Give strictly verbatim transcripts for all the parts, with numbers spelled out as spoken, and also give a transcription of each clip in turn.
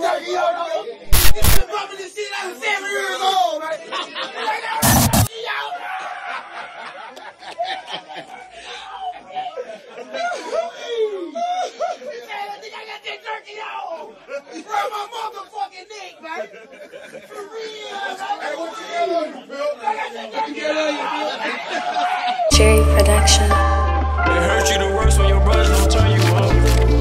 thirty years old. This been bumping this shit like seven years old, man. From my motherfucking neck, man. For real, man. Hey, what you got on you, Phil? What you got on you, Phil? Jerry Production. It hurt you the worst when your brothers don't turn you up.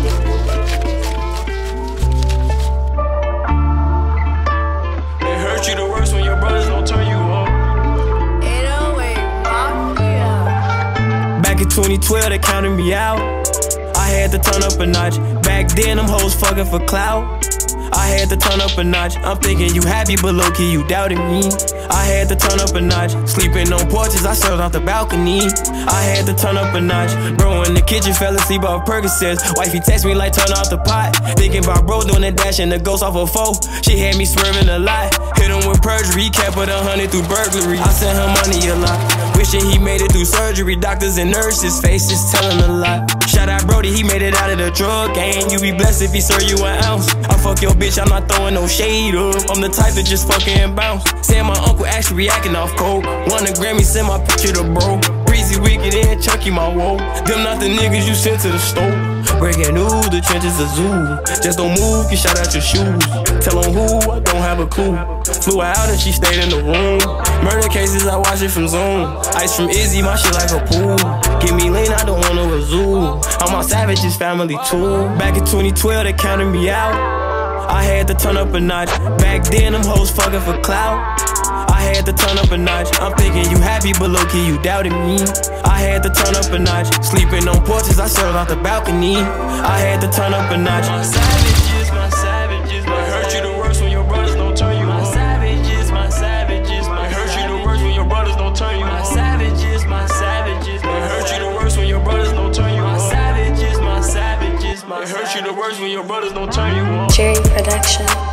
It hurt you the worst when your brothers don't turn you up. eight oh eight Mafia. Back in twenty twelve, they counted me out. I had to turn up a notch. Back then, them hoes fucking for clout. I had to turn up a notch. I'm thinking you happy, but low-key you doubted me. I had to turn up a notch. Sleeping on porches, I served off the balcony. I had to turn up a notch. Bro in the kitchen fell asleep off Percocets. Wifey text me like turn off the pot. Thinking about bro doing the dash and the ghost off a foe. She had me swerving a lot. Hit him with perjury, kept it a hundred through burglary. I sent him money a lot. Wishing he made it through surgery. Doctors and nurses, faces telling a lot. Shout out Brody, he made it out of the drug game. You be blessed if he serve you an ounce. I fuck your bitch, I'm not throwing no shade up. I'm the type to just fucking and bounce. Saying my uncle actually reacting off coke. Won a Grammy, send my picture to bro. Breezy, wicked, and Chucky, my woe. Them not the niggas you sent to the store. Breaking news, the trenches a zoo. Just don't move, get shot out your shoes. Tell them who, I don't have a clue. Flew her out and she stayed in the room. Murder cases, I watch it from Zoom. Ice from Izzy, my shit like a pool. Give me lean, I don't want no zoo. All my savages, family too. Back in twenty twelve, they counted me out. I had to turn up a notch. Back then, them hoes fucking for clout. I had to turn up a notch. I'm thinking you happy, but low-key you doubted me. I had to turn up a notch. Sleeping on porches, I served off the balcony. I had to turn up a notch. My savages, my savages, my hurt you the worst when your brothers don't turn you on. My savages, my savages, my hurt you the worst when your brothers don't turn you on. My savages, my savages, my hurt you the worst when your brothers don't turn you on. My savages, my savages, my hurt you the worst when your brothers don't turn you on. Jerry Production.